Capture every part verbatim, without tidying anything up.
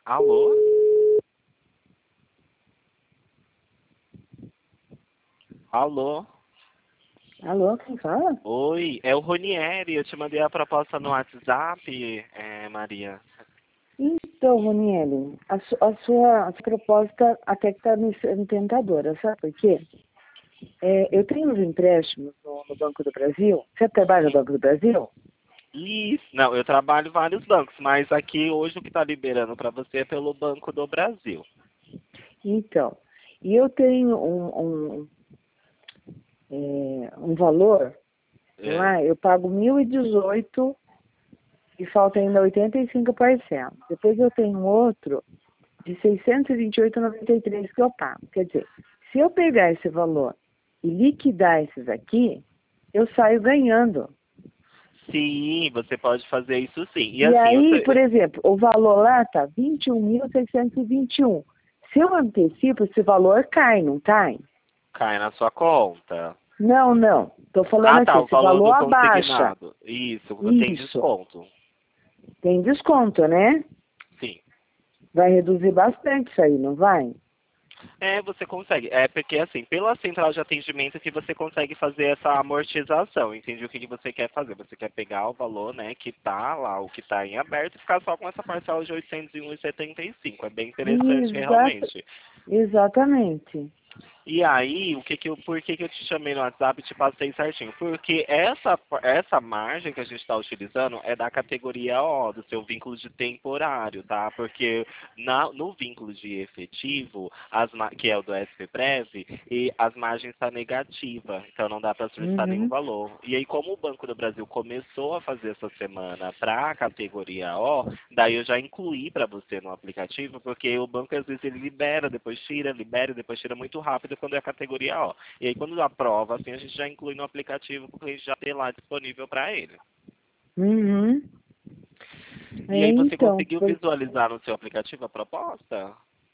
Alô? Alô? Alô, quem fala? Oi, é o Ronieri. Eu te mandei a proposta no WhatsApp, é, Maria. Então, Roniele, a, su a, sua, a sua proposta até que está me sendo tentadora, sabe por quê? É, eu tenho os empréstimos no, no Banco do Brasil. Você trabalha no Banco do Brasil? Isso. Não, eu trabalho em vários bancos, mas aqui hoje o que está liberando para você é pelo Banco do Brasil. Então, e eu tenho um, um, é, um valor, É. lá eu pago mil e dezoito e falta ainda oitenta e cinco por cento. Depois eu tenho outro de seiscentos e vinte e oito vírgula noventa e três que eu pago. Quer dizer, se eu pegar esse valor e liquidar esses aqui, eu saio ganhando. Sim, você pode fazer isso sim. E, E assim, eu aí, por sei- exemplo, o valor lá está vinte e um mil seiscentos e vinte e um. Se eu antecipo, esse valor cai, não cai? cai na sua conta. Não, não. Estou falando Ah, assim, tá, o esse valor valor do abaixa. consignado. Isso, tem Isso. desconto. Tem desconto, né? Sim. Vai reduzir bastante isso aí, não vai? É, você consegue. É porque, assim, pela central de atendimento que você consegue fazer essa amortização. Entende o que, que você quer fazer? Você quer pegar o valor, né, que tá lá, o que tá em aberto, e ficar só com essa parcela de oitocentos e um vírgula setenta e cinco. É bem interessante, Exata, realmente. exatamente. E aí, o que que eu, por que que eu te chamei no WhatsApp e te passei certinho? Porque essa, essa margem que a gente está utilizando é da categoria O, do seu vínculo de temporário, tá? Porque na, no vínculo de efetivo, as, ma- que é o do SPPrev, e as margens estão negativas, então não dá para solicitar nenhum Uhum. valor. E aí, como o Banco do Brasil começou a fazer essa semana para a categoria O, daí eu já incluí para você no aplicativo, porque o banco às vezes ele libera, depois tira, libera, depois tira muito rápido quando é a categoria O. E aí quando aprova, assim, a gente já inclui no aplicativo para o cliente já ter lá disponível para ele. Uhum. E É, aí você então, conseguiu por... visualizar no seu aplicativo a proposta?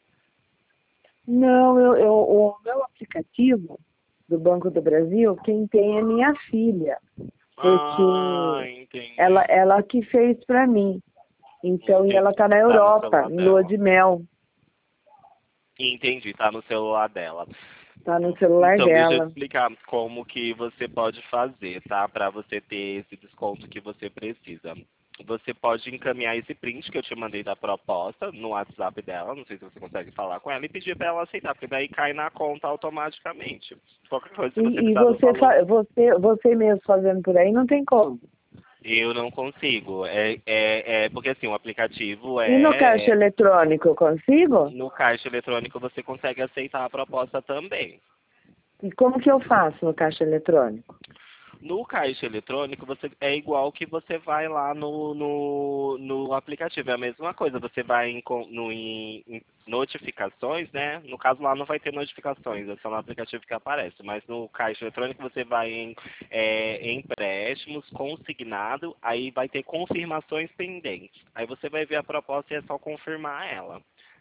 não, eu, eu, o meu aplicativo do Banco do Brasil, quem tem é minha filha, Ah, porque ela, entendi. ela que fez para mim. Então, e ela Entendi. está na Tá no Europa, celular em lua dela. de mel, Entendi, tá no celular dela. está no celular Então, deixa eu te dela. explicar como que você pode fazer, tá? Para você ter esse desconto que você precisa. Você pode encaminhar esse print que eu te mandei da proposta no WhatsApp dela, não sei se você consegue falar com ela, e pedir para ela aceitar, porque daí cai na conta automaticamente. Qualquer coisa, se você E, e precisar do você, valor, fa- você, você mesmo fazendo por aí não tem como. eu não consigo. É, é, é porque assim, o aplicativo E no caixa é. eletrônico eu consigo? No caixa eletrônico você consegue aceitar a proposta também. E como que eu faço no caixa eletrônico? No caixa eletrônico, você é igual que você vai lá no, no, no aplicativo. É a mesma coisa. Você vai em, con- no, em, em notificações, né? No caso lá não vai ter notificações, é só no aplicativo que aparece. Mas no caixa eletrônico você vai em é, empréstimos, consignado, aí vai ter confirmações pendentes. Aí você vai ver a proposta e é só confirmar ela.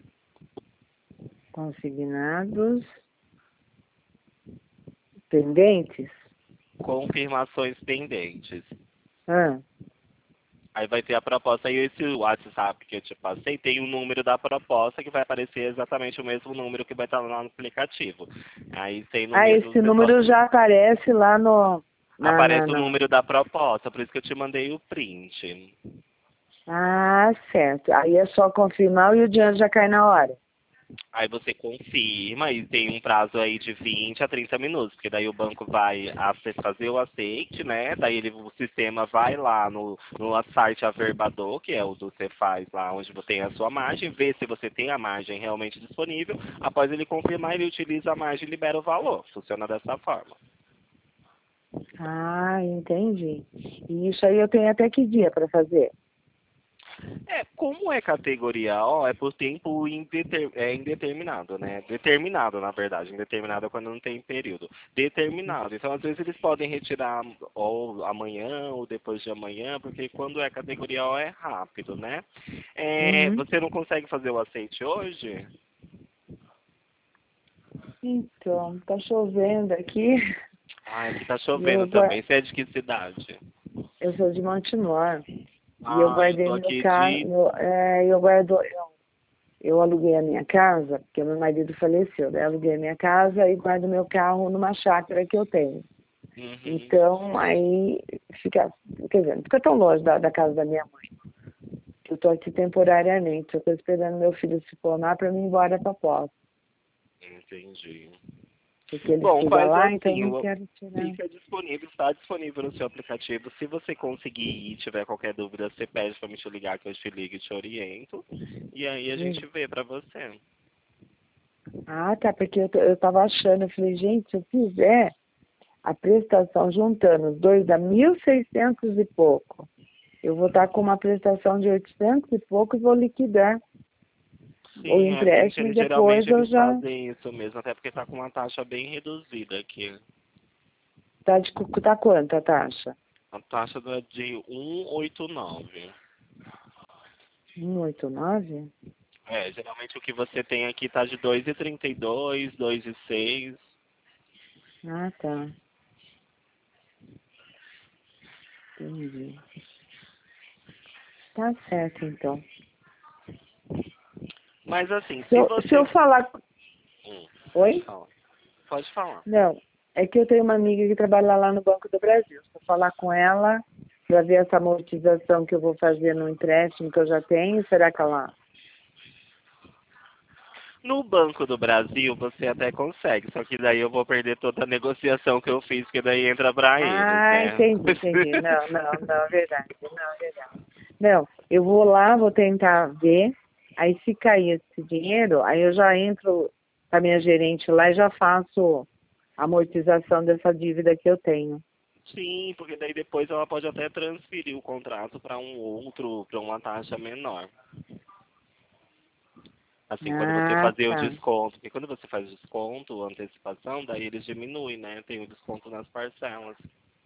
Consignados, pendentes? Confirmações pendentes. Ah, Aí vai ter a proposta e esse WhatsApp que eu te passei tem o número da proposta que vai aparecer exatamente o mesmo número que vai estar lá no aplicativo. Aí tem no ah, mesmo, esse você só número já aparece lá no... Na, na, aparece o na... número da proposta, por isso que eu te mandei o print. Ah, certo. Aí é só confirmar e o dinheiro já cai na hora. Aí você confirma e tem um prazo aí de vinte a trinta minutos, porque daí o banco vai ace- fazer o aceite, né? Daí ele, o sistema vai lá no, no site Averbador, que é o do Cefaz lá onde você tem a sua margem, vê se você tem a margem realmente disponível. Após ele confirmar, ele utiliza a margem e libera o valor. Funciona dessa forma. Ah, entendi. E isso aí eu tenho até que dia para fazer? É, como é categoria O, é por tempo indeter, é indeterminado, né? Determinado, na verdade. Indeterminado é quando não tem período. Determinado. Então, às vezes, eles podem retirar ou amanhã ou depois de amanhã, porque quando é categoria O é rápido, né? É, Uhum. você não consegue fazer o aceite hoje? Então, tá chovendo aqui. Ah, aqui tá E eu, chovendo gua- também. Você é de que cidade? eu sou de Montemor. E eu Ah, eu guardei tô meu aqui carro, de... meu, é, eu guardo, eu eu aluguei a minha casa, porque meu marido faleceu, daí eu aluguei a minha casa e guardo meu carro numa chácara que eu tenho. Uhum. Então, aí fica, quer dizer, não fica tão longe da, da casa da minha mãe. Eu estou aqui temporariamente, eu estou esperando meu filho se formar para mim ir embora para Poços. Entendi. Porque ele Bom, estuda faz lá, então eu assim, não o- quero tirar. fica disponível, está disponível no seu aplicativo. Se você conseguir e tiver qualquer dúvida, você pede para me te ligar que eu te ligo e te oriento. E aí a Hum. gente vê para você. Ah, tá, porque eu, tô- eu tava achando, eu falei, gente, se eu fizer a prestação juntando os dois dá mil e seiscentos e pouco. Eu vou estar com uma prestação de oitocentos e pouco e vou liquidar o Sim, é assim que empréstimo e eles, depois geralmente eu eles já... fazem isso mesmo, até porque está com uma taxa bem reduzida aqui. Tá, de, cu- tá quanto a taxa? A taxa é de cento e oitenta e nove. um oito nove? É, geralmente o que você tem aqui tá de dois e trinta e dois, dois e seis. Ah, tá. Entendi. Tá certo, então. Mas assim, Se se eu, se você... eu falar... Hum, pode Oi? falar. Pode falar. Não, é que eu tenho uma amiga que trabalha lá no Banco do Brasil. Se eu falar com ela para ver essa amortização que eu vou fazer no empréstimo que eu já tenho, será que ela... No Banco do Brasil você até consegue, só que daí eu vou perder toda a negociação que eu fiz, que daí entra pra eles, Ah, né? entendi, entendi. Não, não, não, é verdade, não, é verdade. Não, eu vou lá, vou tentar ver, aí se cair esse dinheiro, aí eu já entro com a minha gerente lá e já faço a amortização dessa dívida que eu tenho. Sim, porque daí depois ela pode até transferir o contrato para um outro, para uma taxa menor. Assim, quando você Ah, fazer o tá. desconto, porque quando você faz desconto, antecipação, daí eles diminuem, né? Tem o desconto nas parcelas.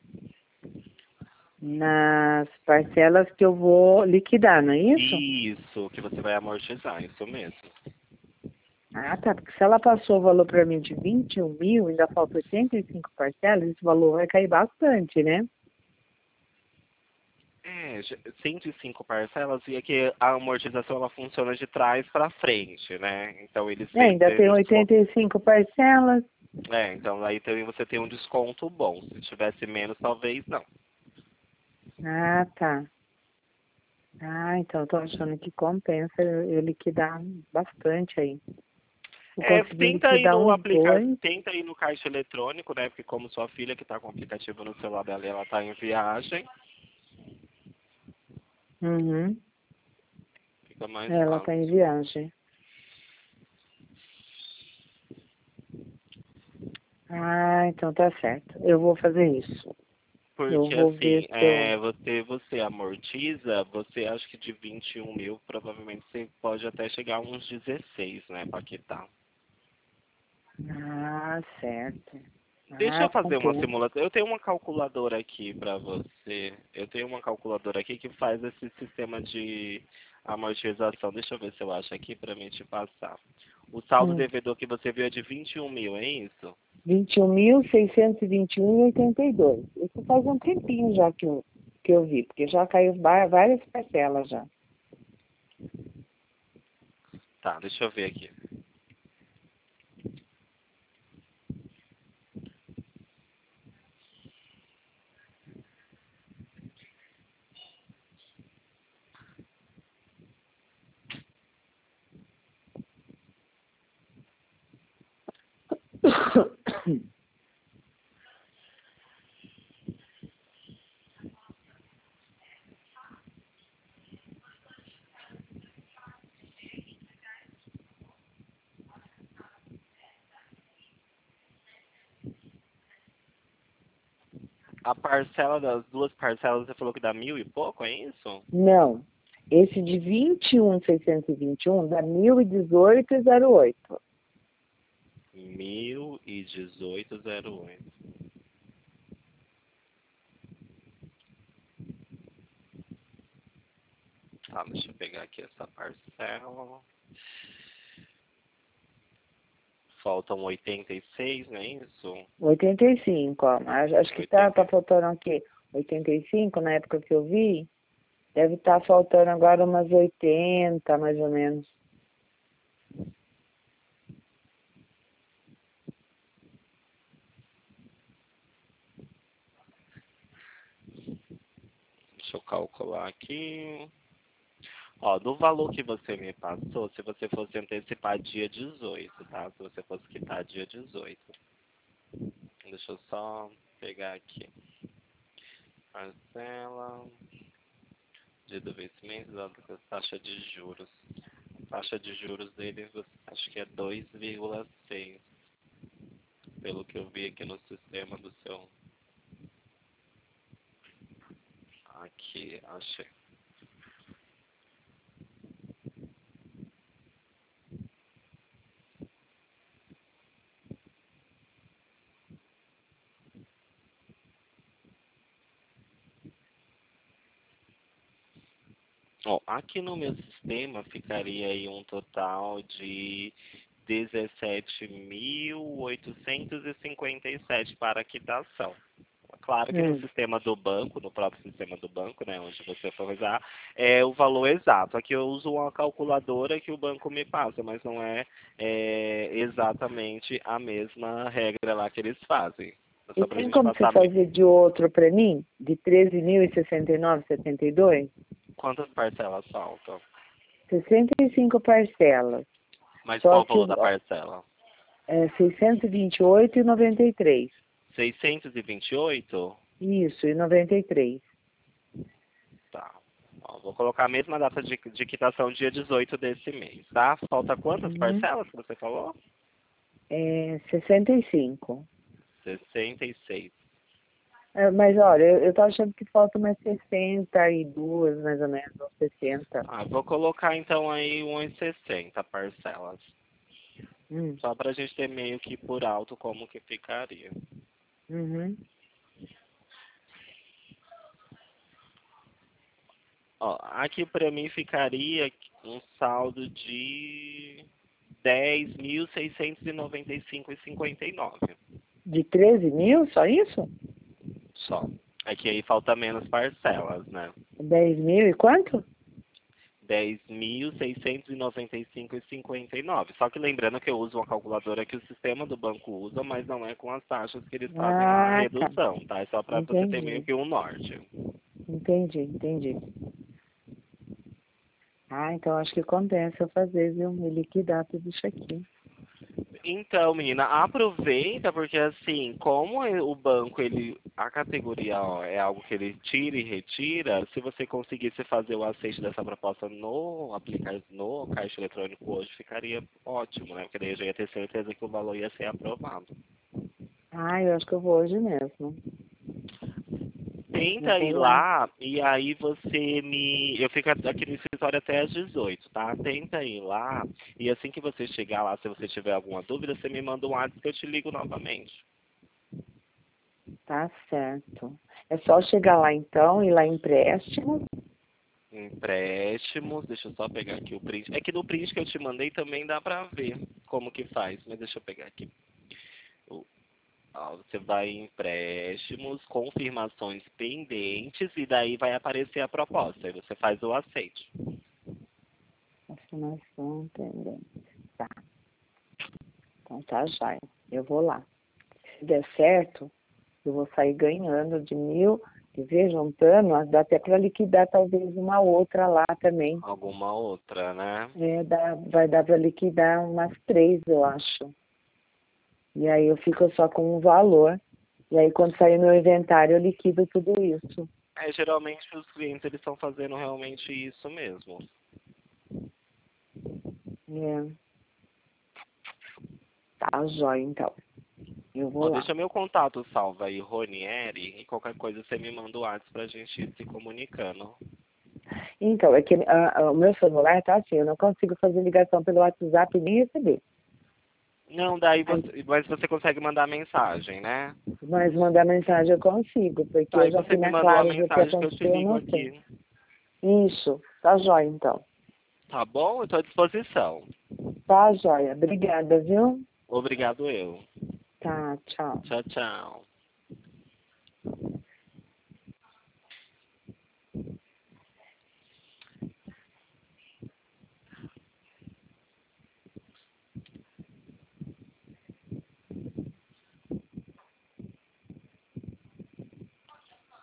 Nas parcelas que eu vou liquidar, não é isso? Isso, que você vai amortizar, isso mesmo. Ah, tá, porque se ela passou o valor para mim de vinte e um mil, ainda falta oitenta e cinco parcelas, esse valor vai cair bastante, né? É, ge- cento e cinco parcelas e é que a amortização ela funciona de trás para frente, né? Então eles É, ainda sempre tem descontam. oitenta e cinco parcelas. É, então aí também você tem um desconto bom. Se tivesse menos, talvez não. Ah, tá. Ah, então eu tô achando que compensa eu, eu liquidar bastante aí. Eu É, consegui tenta aí liquidar no uns aplicar, dois. tenta aí no caixa eletrônico, né? Porque como sua filha que está com o aplicativo no celular dela, ela está em viagem, Uhum. fica mais Ela tá em fácil. viagem. Ah, então tá certo. Eu vou fazer isso. Eu Porque vou ver assim, se eu... é, você, você amortiza, você acha que de vinte e um mil, provavelmente você pode até chegar a uns dezesseis, né, para quitar. Ah, certo. Deixa Ah, eu fazer uma compensa. simulação. Eu tenho uma calculadora aqui para você. Eu tenho uma calculadora aqui que faz esse sistema de amortização. Deixa eu ver se eu acho aqui para mim te passar. O saldo Hum. devedor que você viu é de vinte e um mil, é isso? vinte e um mil, seiscentos e vinte e um e oitenta e dois. Isso faz um tempinho já que eu, que eu vi, porque já caiu va- várias parcelas já. Tá, deixa eu ver aqui. A parcela das duas parcelas você falou que dá mil e pouco, é isso? Não. Esse de vinte e um, seiscentos e vinte e um dá mil e dezoito e zero oito. Mil e dezoito zero oito. Tá, deixa eu pegar aqui essa parcela. Faltam oitenta e seis, não é isso? oitenta e cinco, ó. Acho acho que tá, oitenta. tá faltando aqui oitenta e cinco na época que eu vi. Deve estar faltando agora umas oitenta, mais ou menos. Deixa eu calcular aqui. Ó, do valor que você me passou, se você fosse antecipar dia dezoito, tá? Se você fosse quitar dia dezoito. Deixa eu só pegar aqui. Parcela de do vencimento da taxa de juros. A taxa de juros dele, acho que é dois vírgula seis. Pelo que eu vi aqui no sistema do seu... Aqui, achei. Ó, aqui no meu sistema ficaria aí um total de dezessete mil oitocentos e cinquenta e sete para quitação. Claro que no Hum. sistema do banco, no próprio sistema do banco, né, onde você for usar, é o valor exato. Aqui eu uso uma calculadora que o banco me passa, mas não é, é exatamente a mesma regra lá que eles fazem. É E só pra tem gente como você passar... fazer de outro para mim? De treze mil e sessenta e nove e setenta e dois? Quantas parcelas faltam? sessenta e cinco parcelas. Mas Só qual o que valor da o- parcela? é seiscentos e vinte e oito e noventa e três. seiscentos e vinte e oito? Isso, e noventa e três. Tá. Ó, vou colocar a mesma data de, de quitação, dia dezoito desse mês, tá? Falta quantas Uhum. parcelas que você falou? É sessenta e cinco. sessenta e seis. É, mas olha, eu, eu tô achando que falta mais sessenta e duas, mais ou menos, ou sessenta. Ah, vou colocar então aí umas sessenta parcelas. Hum. Só pra gente ter meio que por alto como que ficaria. Uhum. Ó, aqui pra mim ficaria um saldo de dez mil seiscentos e noventa e cinco e cinquenta e nove. De treze mil, só isso? Só. Aqui aí falta menos parcelas, né? Dez mil e quanto? dez mil seiscentos e noventa e cinco e cinquenta e nove. Só que lembrando que eu uso uma calculadora que o sistema do banco usa, mas não é com as taxas que eles fazem lá a Ah, tá. redução, tá? É só para você ter meio Entendi. que um norte. Entendi, entendi. Ah, então acho que compensa eu fazer, viu? Me liquidar tudo isso aqui. Então, menina, aproveita porque assim, como é- o banco, ele, a categoria ó, é algo que ele tira e retira, se você conseguisse fazer o aceite dessa proposta no aplicar no caixa eletrônico hoje, ficaria ótimo, né? Porque daí eu já ia ter certeza que o valor ia ser aprovado. Ah, eu acho que eu vou hoje mesmo. Eu Tenta ir vou lá. lá e aí você me... Eu fico aqui no escritório até às dezoito, tá? Tenta ir lá e assim que você chegar lá, se você tiver alguma dúvida, você me manda um WhatsApp que eu te ligo novamente. Tá certo. É só chegar lá então, ir lá em empréstimo. Empréstimos, deixa eu só pegar aqui o print. É que no print que eu te mandei também dá pra ver como que faz, mas deixa eu pegar aqui. O- ó, você vai em empréstimos, confirmações pendentes e daí vai aparecer a proposta. Aí você faz o aceite. Vacinação pendente. Tá. Então tá, joia. Eu vou lá. Se der certo, eu vou sair ganhando de mil. E ver, juntando, dá até para liquidar talvez uma outra lá também. Alguma outra, né? É, dá, vai dar para liquidar umas três, eu acho. E aí eu fico só com um valor. E aí quando sair meu inventário, eu liquido tudo isso. É, geralmente os clientes eles estão fazendo realmente isso mesmo. É. Tá, joia, então. Eu vou Ó, lá. deixa meu contato salvo aí, Ronieri, e qualquer coisa você me manda o WhatsApp pra gente ir se comunicando. Então, é que ah, o meu celular tá assim, eu não consigo fazer ligação pelo WhatsApp nem receber. Não, daí Aí, você, mas você consegue mandar mensagem, né? mas mandar mensagem eu consigo, porque Tá, eu e já você fui me na manda uma Clara ver o que mensagem que eu te aconteceu, eu ligo não sei. aqui. Isso, tá jóia então. Tá bom? Eu tô à disposição. Tá jóia. Obrigada, viu? Obrigado eu. Tá, tchau. Tchau, tchau.